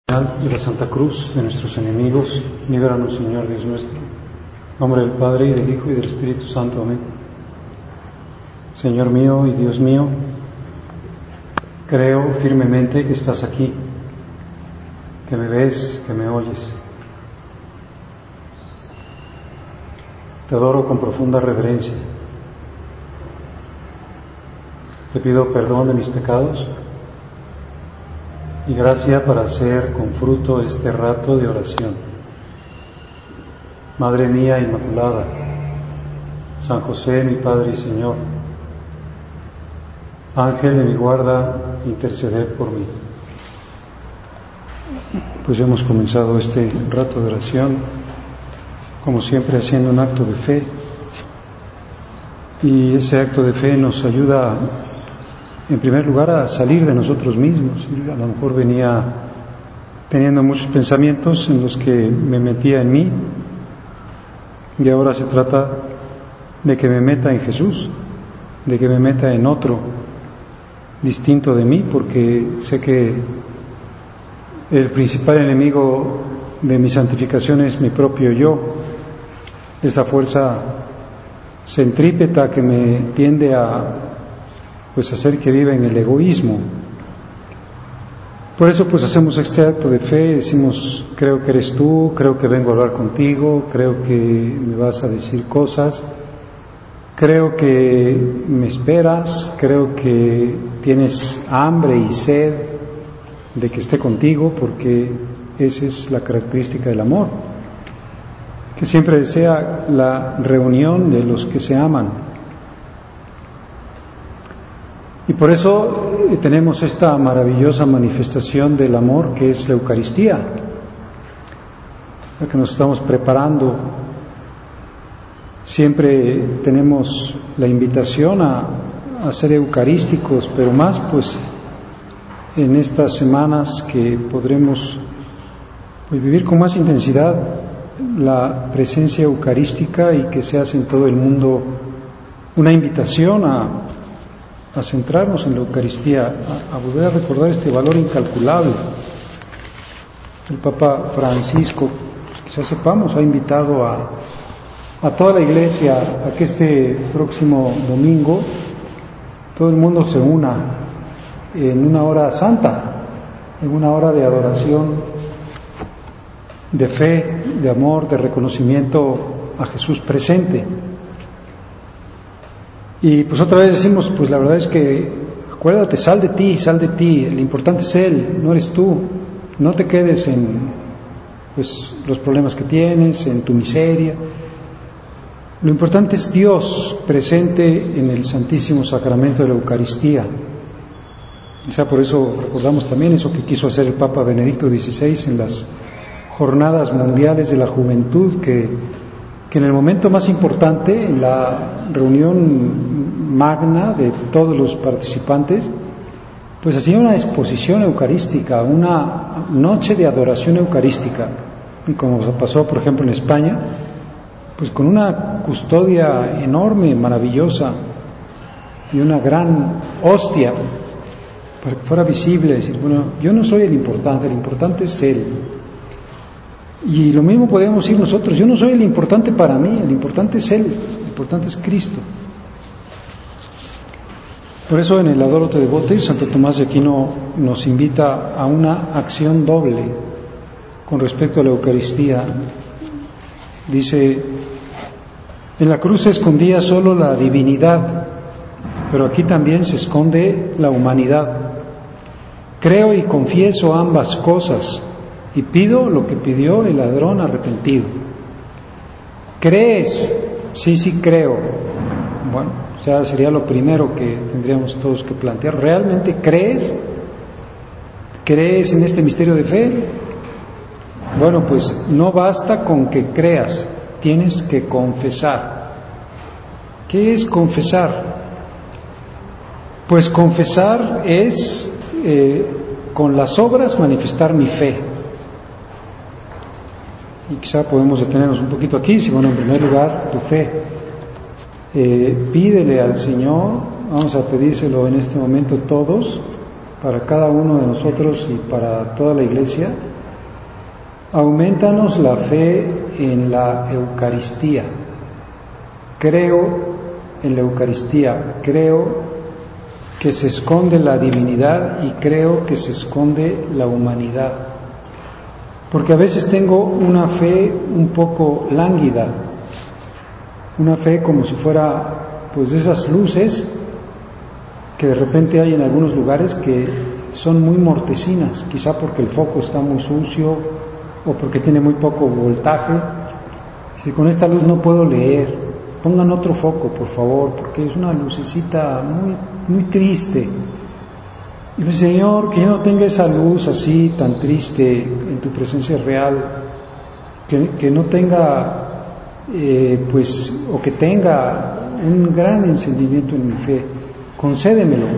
De la Santa Cruz de nuestros enemigos, líbranos, Señor Dios nuestro. En nombre del Padre, y del Hijo, y del Espíritu Santo. Amén. Señor mío y Dios mío, creo firmemente que estás aquí, que me ves, que me oyes. Te adoro con profunda reverencia. Te pido perdón de mis pecados y gracia para hacer con fruto este rato de oración. Madre mía Inmaculada, San José, mi Padre y Señor, Ángel de mi guarda, interceded por mí. Pues hemos comenzado este rato de oración, como siempre haciendo un acto de fe, y ese acto de fe nos ayuda en primer lugar a salir de nosotros mismos. A lo mejor venía teniendo muchos pensamientos en los que me metía en mí, y ahora se trata de que me meta en Jesús, de que me meta en otro distinto de mí, porque sé que el principal enemigo de mi santificación es mi propio yo, esa fuerza centrípeta que me tiende a hacer que viva en el egoísmo. Por eso hacemos este acto de fe, decimos: creo que eres tú, creo que vengo a hablar contigo, creo que me vas a decir cosas, creo que me esperas, creo que tienes hambre y sed de que esté contigo, porque esa es la característica del amor, que siempre desea la reunión de los que se aman. Y por eso tenemos esta maravillosa manifestación del amor que es la Eucaristía, la que nos estamos preparando. Siempre tenemos la invitación a ser eucarísticos, pero más en estas semanas que podremos vivir con más intensidad la presencia eucarística, y que se hace en todo el mundo una invitación a centrarnos en la Eucaristía, a volver a recordar este valor incalculable. El Papa Francisco, quizás sepamos, ha invitado a toda la Iglesia a que este próximo domingo todo el mundo se una en una hora santa, en una hora de adoración, de fe, de amor, de reconocimiento a Jesús presente. Y otra vez decimos, la verdad es que acuérdate, sal de ti, el importante es Él, no eres tú. No te quedes en los problemas que tienes, en tu miseria. Lo importante es Dios presente en el Santísimo Sacramento de la Eucaristía. Quizá por eso recordamos también eso que quiso hacer el Papa Benedicto XVI en las Jornadas Mundiales de la Juventud, que en el momento más importante, en la reunión magna de todos los participantes, hacía una exposición eucarística, una noche de adoración eucarística, y como pasó por ejemplo en España, con una custodia enorme, maravillosa, y una gran hostia para que fuera visible, decir, yo no soy el importante es Él. Y lo mismo podemos decir nosotros: yo no soy el importante para mí, el importante es Él, el importante es Cristo. Por eso en el Adoro te Devote, Santo Tomás de Aquino nos invita a una acción doble con respecto a la Eucaristía. Dice: en la cruz se escondía solo la divinidad, pero aquí también se esconde la humanidad. Creo y confieso ambas cosas, y pido lo que pidió el ladrón arrepentido. ¿Crees? Sí, creo. Sería lo primero que tendríamos todos que plantear. ¿Realmente crees? ¿Crees en este misterio de fe? No basta con que creas, tienes que confesar. ¿Qué es confesar? Confesar es con las obras manifestar mi fe. Y quizá podemos detenernos un poquito aquí. En primer lugar, tu fe. Pídele al Señor, vamos a pedírselo en este momento todos, para cada uno de nosotros y para toda la Iglesia: aumentanos la fe en la Eucaristía. Creo en la Eucaristía, creo que se esconde la divinidad y creo que se esconde la humanidad. Porque a veces tengo una fe un poco lánguida, una fe como si fuera pues de esas luces que de repente hay en algunos lugares que son muy mortecinas, quizá porque el foco está muy sucio o porque tiene muy poco voltaje. Si con esta luz no puedo leer, pongan otro foco, por favor, porque es una lucecita muy triste. Y pues, Señor, que yo no tenga esa luz así tan triste en tu presencia real, que no tenga o que tenga un gran encendimiento en mi fe. Concédemelo.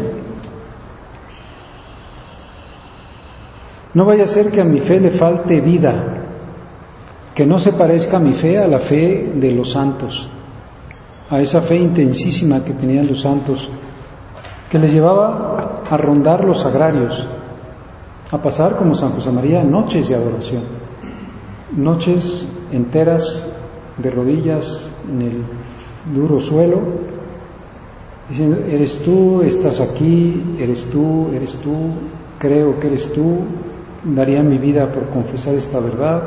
No vaya a ser que a mi fe le falte vida, que no se parezca mi fe a la fe de los santos, a esa fe intensísima que tenían los santos, que les llevaba a rondar los sagrarios, a pasar como San José María noches de adoración, noches enteras de rodillas en el duro suelo, diciendo: eres tú, estás aquí, eres tú, creo que eres tú, daría mi vida por confesar esta verdad.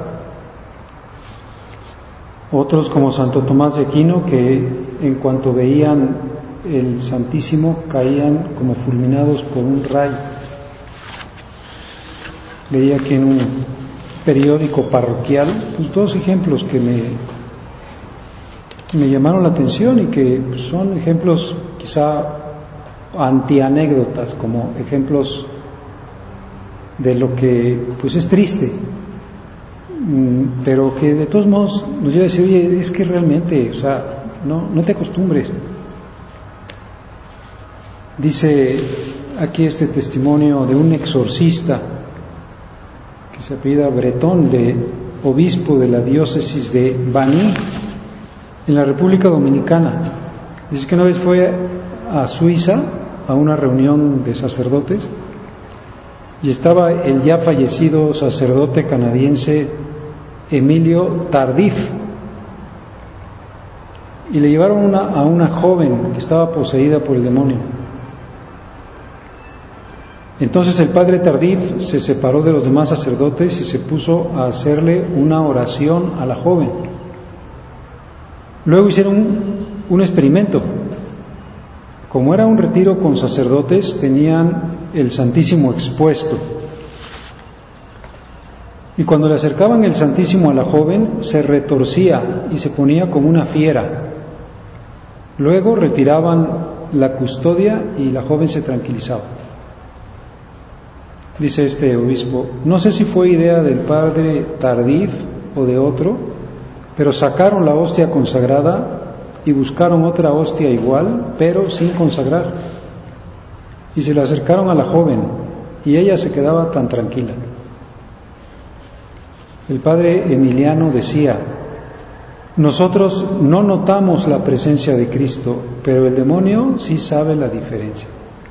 Otros como Santo Tomás de Aquino, que en cuanto veían el Santísimo caían como fulminados por un rayo. Leí aquí en un periódico parroquial pues, dos ejemplos que me llamaron la atención y que pues, son ejemplos quizá antianécdotas, como ejemplos de lo que pues es triste, pero que de todos modos nos lleva a decir: oye, es que realmente, o sea, no te acostumbres. Dice aquí este testimonio de un exorcista que se apellida Bretón, de obispo de la diócesis de Baní, en la República Dominicana. Dice que una vez fue a Suiza a una reunión de sacerdotes y estaba el ya fallecido sacerdote canadiense Emilio Tardif, y le llevaron a una joven que estaba poseída por el demonio. Entonces el padre Tardif se separó de los demás sacerdotes y se puso a hacerle una oración a la joven. Luego hicieron un experimento. Como era un retiro con sacerdotes, tenían el Santísimo expuesto. Y cuando le acercaban el Santísimo a la joven, se retorcía y se ponía como una fiera. Luego retiraban la custodia y la joven se tranquilizaba. Dice este obispo: no sé si fue idea del padre Tardif o de otro, pero sacaron la hostia consagrada y buscaron otra hostia igual, pero sin consagrar, y se la acercaron a la joven y ella se quedaba tan tranquila. El padre Emiliano decía: nosotros no notamos la presencia de Cristo, pero el demonio sí sabe la diferencia.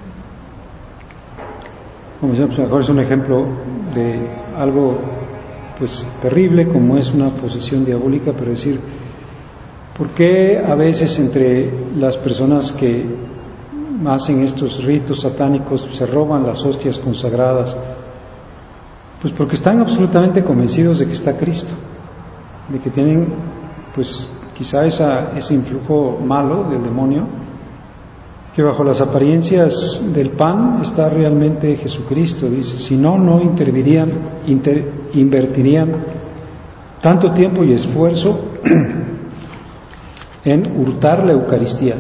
Como decía, pues mejor es un ejemplo de algo pues terrible como es una posesión diabólica, pero decir, ¿por qué a veces entre las personas que hacen estos ritos satánicos se roban las hostias consagradas? Pues porque están absolutamente convencidos de que está Cristo, de que tienen pues quizá ese influjo malo del demonio, que bajo las apariencias del pan está realmente Jesucristo. Dice: si no invertirían tanto tiempo y esfuerzo en hurtar la Eucaristía.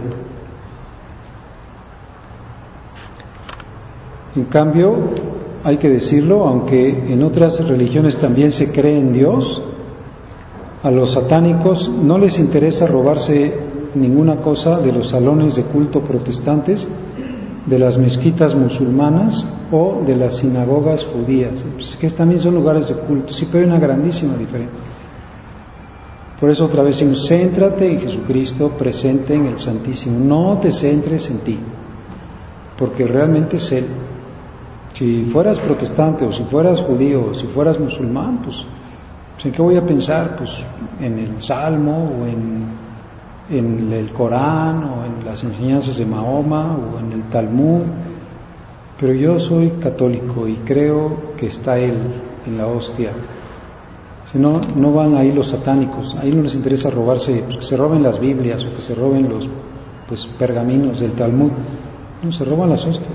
En cambio, hay que decirlo, aunque en otras religiones también se cree en Dios, a los satánicos no les interesa robarse ninguna cosa de los salones de culto protestantes, de las mezquitas musulmanas o de las sinagogas judías, pues que también son lugares de culto, sí, pero hay una grandísima diferencia. Por eso otra vez decimos: céntrate en Jesucristo presente en el Santísimo, no te centres en ti, porque realmente es Él. Si fueras protestante o si fueras judío o si fueras musulmán, pues ¿en qué voy a pensar? Pues en el Salmo o en el Corán o en las enseñanzas de Mahoma o en el Talmud. Pero yo soy católico y creo que está Él en la hostia. Si no, no van ahí los satánicos. Ahí no les interesa robarse, pues que se roben las Biblias o que se roben los pergaminos del Talmud. No, se roban las hostias.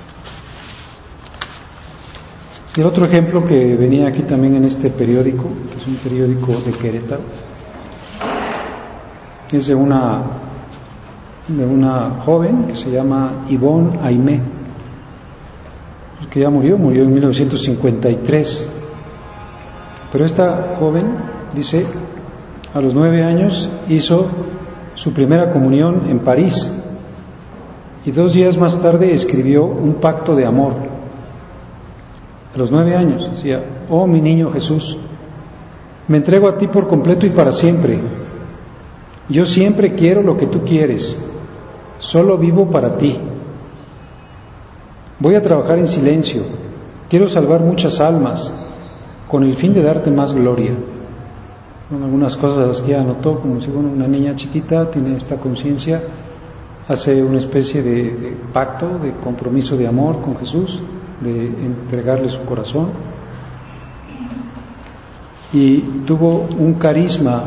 Y el otro ejemplo que venía aquí también en este periódico, que es un periódico de Querétaro, es de una joven que se llama Ivonne Aimé, que ya murió en 1953. Pero esta joven, dice, a los 9 años hizo su primera comunión en París y 2 días más tarde escribió un pacto de amor. A los 9 años decía: oh mi niño Jesús, me entrego a ti por completo y para siempre. Yo siempre quiero lo que tú quieres, solo vivo para ti. Voy a trabajar en silencio, quiero salvar muchas almas, con el fin de darte más gloria. Son algunas cosas a las que ella anotó, como si una niña chiquita tiene esta conciencia, hace una especie de pacto, de compromiso de amor con Jesús, de entregarle su corazón, y tuvo un carisma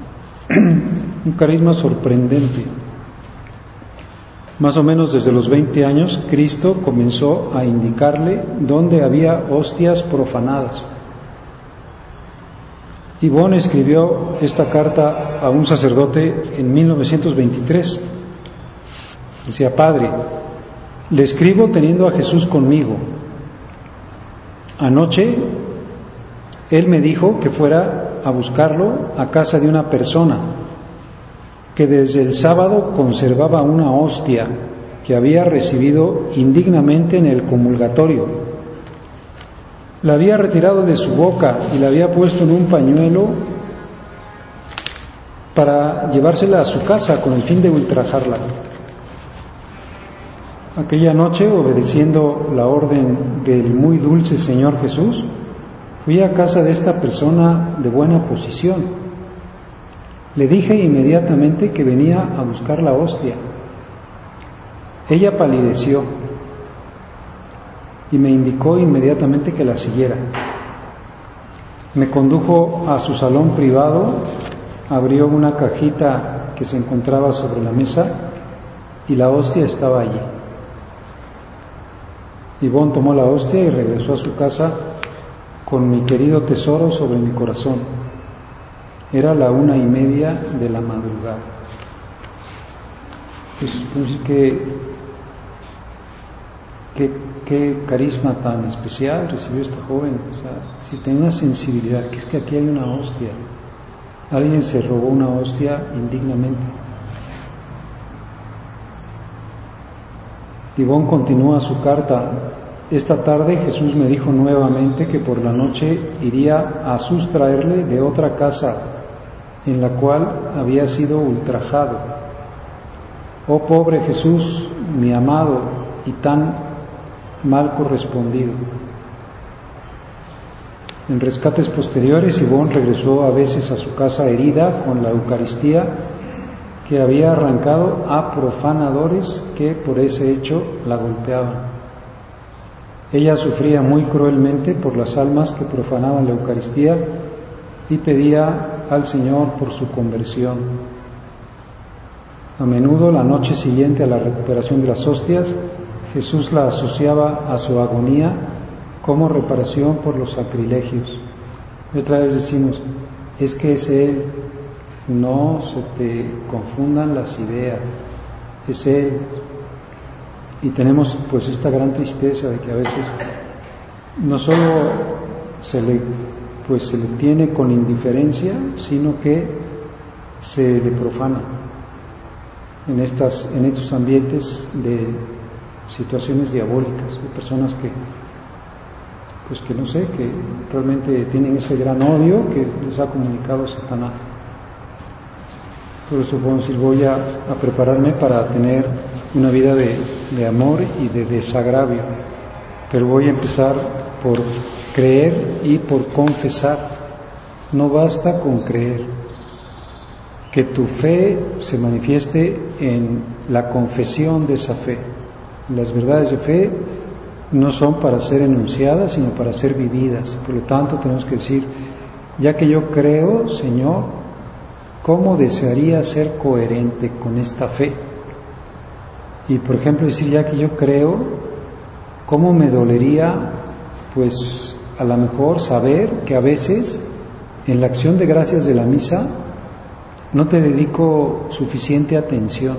sorprendente. Más o menos desde los 20 años, Cristo comenzó a indicarle dónde había hostias profanadas. Ivonne escribió esta carta a un sacerdote en 1923. Decía: Padre, le escribo teniendo a Jesús conmigo. Anoche él me dijo que fuera a buscarlo a casa de una persona que desde el sábado conservaba una hostia que había recibido indignamente en el comulgatorio. La había retirado de su boca y la había puesto en un pañuelo para llevársela a su casa con el fin de ultrajarla. Aquella noche, obedeciendo la orden del muy dulce Señor Jesús, fui a casa de esta persona de buena posición. Le dije inmediatamente que venía a buscar la hostia. Ella palideció y me indicó inmediatamente que la siguiera. Me condujo a su salón privado, abrió una cajita que se encontraba sobre la mesa y la hostia estaba allí. Ivonne tomó la hostia y regresó a su casa con mi querido tesoro sobre mi corazón. Era la 1:30 de la madrugada. Pues qué carisma tan especial recibió esta joven. O sea, si tenía una sensibilidad, que es que aquí hay una hostia. Alguien se robó una hostia indignamente. Ivonne continúa su carta: esta tarde Jesús me dijo nuevamente que por la noche iría a sustraerle de otra casa en la cual había sido ultrajado. Oh pobre Jesús, mi amado y tan mal correspondido. En rescates posteriores, Ivonne regresó a veces a su casa herida con la Eucaristía que había arrancado a profanadores que por ese hecho la golpeaban. Ella sufría muy cruelmente por las almas que profanaban la Eucaristía y pedía al Señor por su conversión. A menudo, la noche siguiente a la recuperación de las hostias, Jesús la asociaba a su agonía como reparación por los sacrilegios. Y otra vez decimos: es que es Él, no se te confundan las ideas, es Él. Y tenemos pues esta gran tristeza de que a veces no solo se le tiene con indiferencia, sino que se le profana en estos ambientes de situaciones diabólicas, de personas que no sé, que realmente tienen ese gran odio que les ha comunicado Satanás. Por eso puedo decir: voy a prepararme para tener una vida de amor y de desagravio. pero voy a empezar por creer y por confesar. No basta con creer. Que tu fe se manifieste en la confesión de esa fe. Las verdades de fe no son para ser enunciadas, sino para ser vividas. Por lo tanto, tenemos que decir, ya que yo creo, Señor, ¿cómo desearía ser coherente con esta fe? Y, por ejemplo, decir, ya que yo creo, ¿cómo me dolería, pues, a lo mejor saber que a veces, en la acción de gracias de la misa, no te dedico suficiente atención,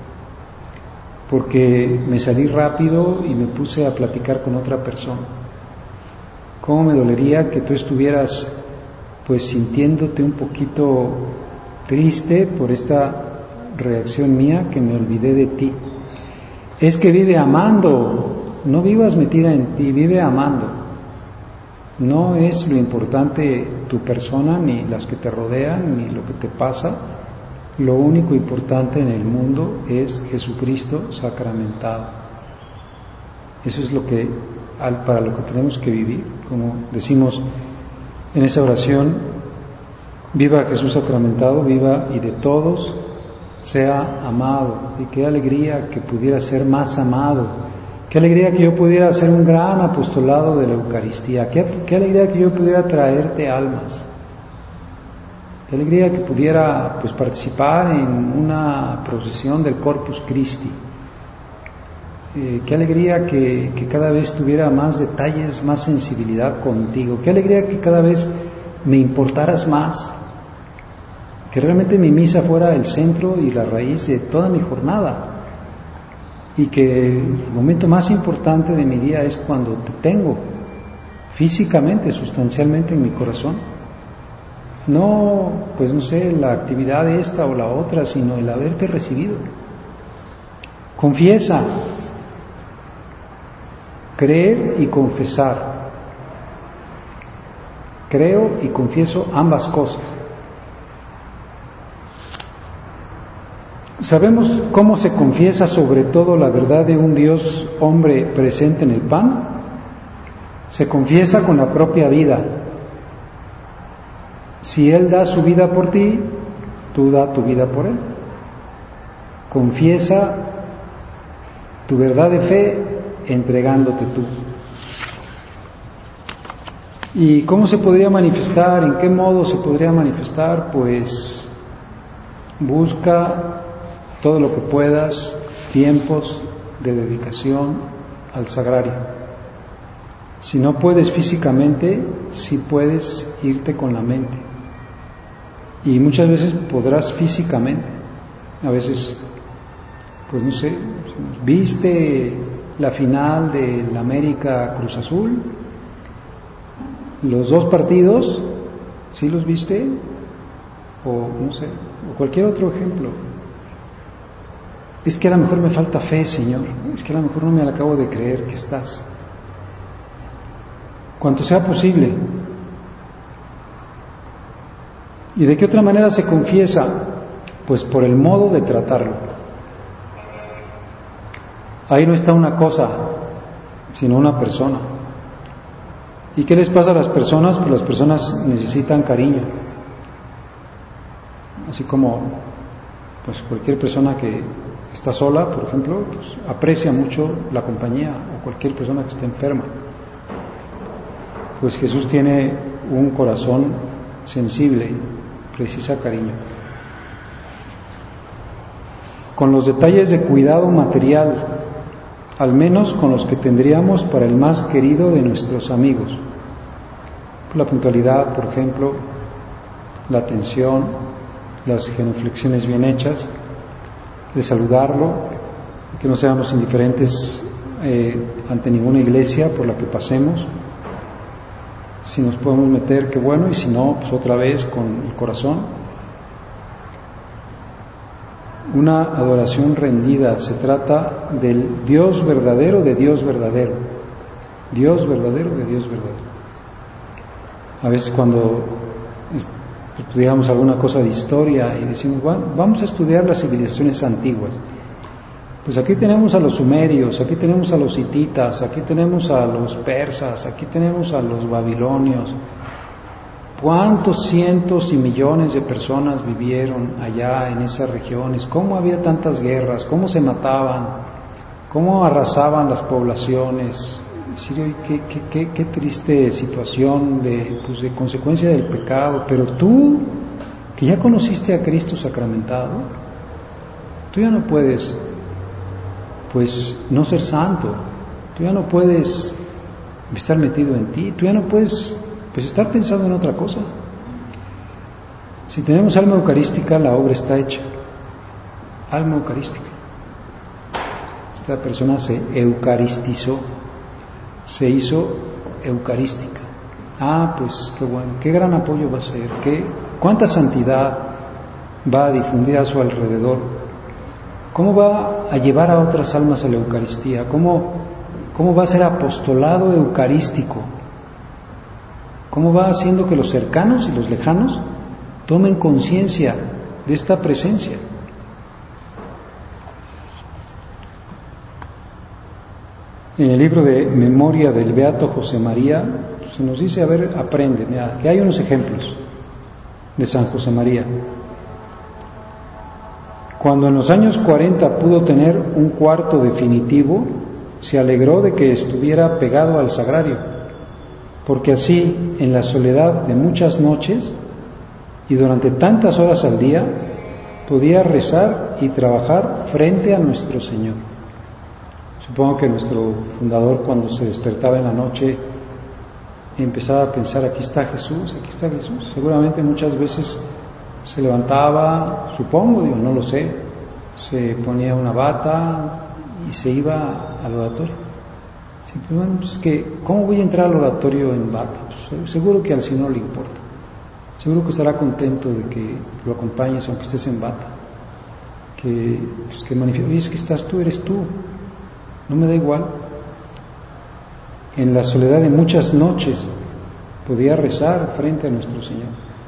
porque me salí rápido y me puse a platicar con otra persona? ¿Cómo me dolería que tú estuvieras, pues, sintiéndote un poquito triste por esta reacción mía, que me olvidé de ti? Es que vive amando, no vivas metida en ti, vive amando. No es lo importante tu persona, ni las que te rodean, ni lo que te pasa. Lo único importante en el mundo es Jesucristo sacramentado. Eso es lo que, para lo que tenemos que vivir. Como decimos en esa oración, viva Jesús sacramentado, viva y de todos sea amado. Y qué alegría que pudiera ser más amado. Qué alegría que yo pudiera hacer un gran apostolado de la Eucaristía. Qué alegría que yo pudiera traerte almas. Qué alegría que pudiera, pues, participar en una procesión del Corpus Christi. Qué alegría que cada vez tuviera más detalles, más sensibilidad contigo. Qué alegría que cada vez me importaras más. Que realmente mi misa fuera el centro y la raíz de toda mi jornada. Y que el momento más importante de mi día es cuando te tengo físicamente, sustancialmente en mi corazón. No, pues no sé, la actividad esta o la otra, sino el haberte recibido. Confiesa, creer y confesar. Creo y confieso ambas cosas. ¿Sabemos cómo se confiesa sobre todo la verdad de un Dios hombre presente en el pan? Se confiesa con la propia vida. Si Él da su vida por ti, tú da tu vida por Él. Confiesa tu verdad de fe entregándote tú. ¿Y cómo se podría manifestar? ¿En qué modo se podría manifestar? Pues busca todo lo que puedas, tiempos de dedicación al sagrario. Si no puedes físicamente, sí puedes irte con la mente. Y muchas veces podrás físicamente. A veces, pues no sé, viste la final del América Cruz Azul, los dos partidos, ¿sí los viste? O no sé, o cualquier otro ejemplo. Es que a lo mejor me falta fe, Señor. Es que a lo mejor no me la acabo de creer que estás. Cuanto sea posible. ¿Y de qué otra manera se confiesa? Pues por el modo de tratarlo. Ahí no está una cosa, sino una persona. ¿Y qué les pasa a las personas? Pues las personas necesitan cariño. Así como, pues, cualquier persona que está sola, por ejemplo, pues aprecia mucho la compañía, o cualquier persona que esté enferma. Pues Jesús tiene un corazón sensible, precisa cariño. Con los detalles de cuidado material, al menos con los que tendríamos para el más querido de nuestros amigos. La puntualidad, por ejemplo, la atención, las genuflexiones bien hechas, de saludarlo, que no seamos indiferentes ante ninguna iglesia por la que pasemos. Si nos podemos meter, qué bueno, y si no, pues otra vez con el corazón. Una adoración rendida, se trata del Dios verdadero de Dios verdadero. Dios verdadero de Dios verdadero. A veces cuando estudiamos alguna cosa de historia y decimos, bueno, vamos a estudiar las civilizaciones antiguas. Pues aquí tenemos a los sumerios, aquí tenemos a los hititas, aquí tenemos a los persas, aquí tenemos a los babilonios. ¿Cuántos cientos y millones de personas vivieron allá en esas regiones? ¿Cómo había tantas guerras? ¿Cómo se mataban? ¿Cómo arrasaban las poblaciones? Qué triste situación de consecuencia del pecado. Pero tú, que ya conociste a Cristo sacramentado, tú ya no puedes, pues, no ser santo. Tú ya no puedes estar metido en ti. Tú ya no puedes, pues, estar pensando en otra cosa. Si tenemos alma eucarística, la obra está hecha. Alma eucarística. Esta persona se eucaristizó, se hizo eucarística. Pues qué bueno, qué gran apoyo va a ser, cuánta santidad va a difundir a su alrededor, cómo va a llevar a otras almas a la Eucaristía, cómo va a ser apostolado eucarístico, cómo va haciendo que los cercanos y los lejanos tomen conciencia de esta presencia. En el libro de Memoria del Beato José María se nos dice, aprende, mira, que hay unos ejemplos de San José María. Cuando en los años 40 pudo tener un cuarto definitivo, se alegró de que estuviera pegado al sagrario, porque así, en la soledad de muchas noches y durante tantas horas al día, podía rezar y trabajar frente a nuestro Señor. Supongo que nuestro fundador, cuando se despertaba en la noche, empezaba a pensar, aquí está Jesús, aquí está Jesús. Seguramente muchas veces se levantaba, supongo, no lo sé, se ponía una bata y se iba al oratorio. Siempre, bueno, pues ¿cómo voy a entrar al oratorio en bata? Pues seguro que al Señor le importa. Seguro que estará contento de que lo acompañes aunque estés en bata. Que manifieste, es que estás tú, eres tú. No me da igual. En la soledad de muchas noches podía rezar frente a nuestro Señor.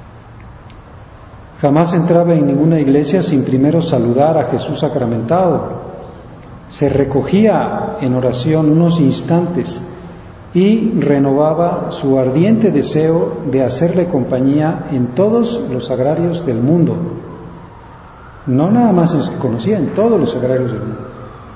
Jamás entraba en ninguna iglesia sin primero saludar a Jesús sacramentado. Se recogía en oración unos instantes y renovaba su ardiente deseo de hacerle compañía en todos los sagrarios del mundo. No nada más en los que conocía, en todos los sagrarios del mundo.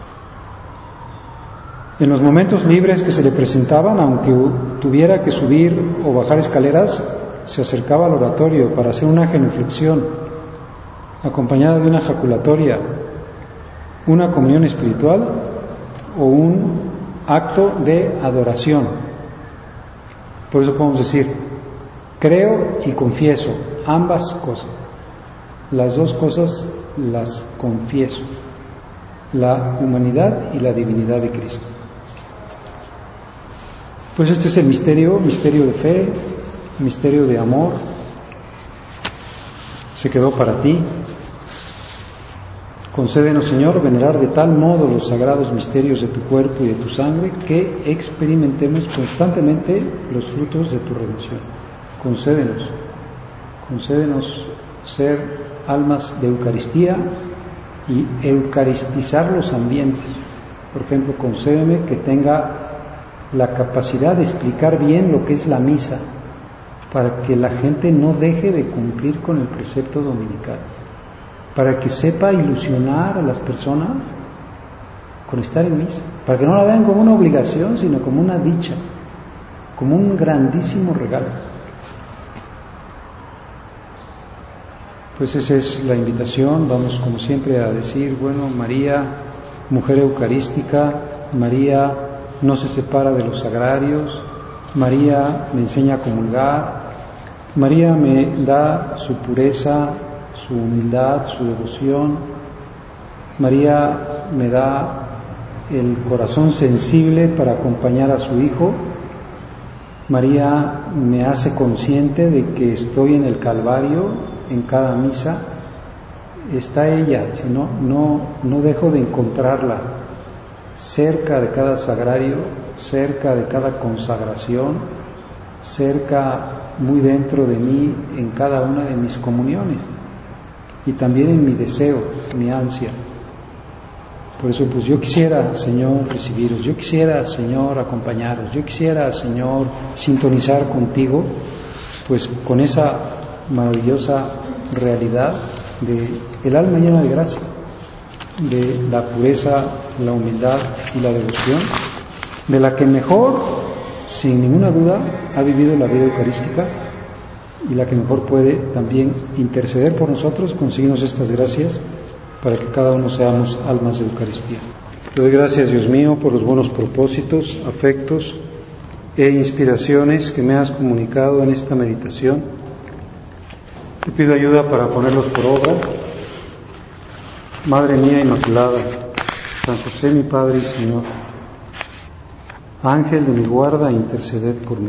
En los momentos libres que se le presentaban, aunque tuviera que subir o bajar escaleras, se acercaba al oratorio para hacer una genuflexión, acompañada de una jaculatoria, una comunión espiritual o un acto de adoración. Por eso podemos decir, creo y confieso, ambas cosas. Las dos cosas las confieso, la humanidad y la divinidad de Cristo. Pues este es el misterio de fe, misterio de amor. Se quedó para ti. Concédenos, Señor, venerar de tal modo los sagrados misterios de tu cuerpo y de tu sangre que experimentemos constantemente los frutos de tu redención. Concédenos ser almas de Eucaristía y eucaristizar los ambientes. Por ejemplo, concédeme que tenga la capacidad de explicar bien lo que es la misa, para que la gente no deje de cumplir con el precepto dominical, para que sepa ilusionar a las personas con estar en misa, para que no la vean como una obligación, sino como una dicha, como un grandísimo regalo. Pues esa es la invitación. Vamos como siempre a decir, bueno, María, mujer eucarística, María no se separa de los sagrarios, María me enseña a comulgar, María me da su pureza, su humildad, su devoción, María me da el corazón sensible para acompañar a su Hijo, María me hace consciente de que estoy en el Calvario, en cada misa está ella, si no dejo de encontrarla cerca de cada sagrario, cerca de cada consagración, cerca, muy dentro de mí, en cada una de mis comuniones y también en mi deseo, mi ansia. Por eso, pues yo quisiera, Señor, recibiros, yo quisiera, Señor, acompañaros, yo quisiera, Señor, sintonizar contigo, pues con esa maravillosa realidad de el alma llena de gracia, de la pureza, la humildad y la devoción, de la que mejor, sin ninguna duda, ha vivido la vida eucarística y la que mejor puede también interceder por nosotros, conseguirnos estas gracias para que cada uno seamos almas de Eucaristía. Te doy gracias, Dios mío, por los buenos propósitos, afectos e inspiraciones que me has comunicado en esta meditación. Te pido ayuda para ponerlos por obra. Madre mía Inmaculada, San José mi Padre y Señor, Ángel de mi guarda, interceded por mí.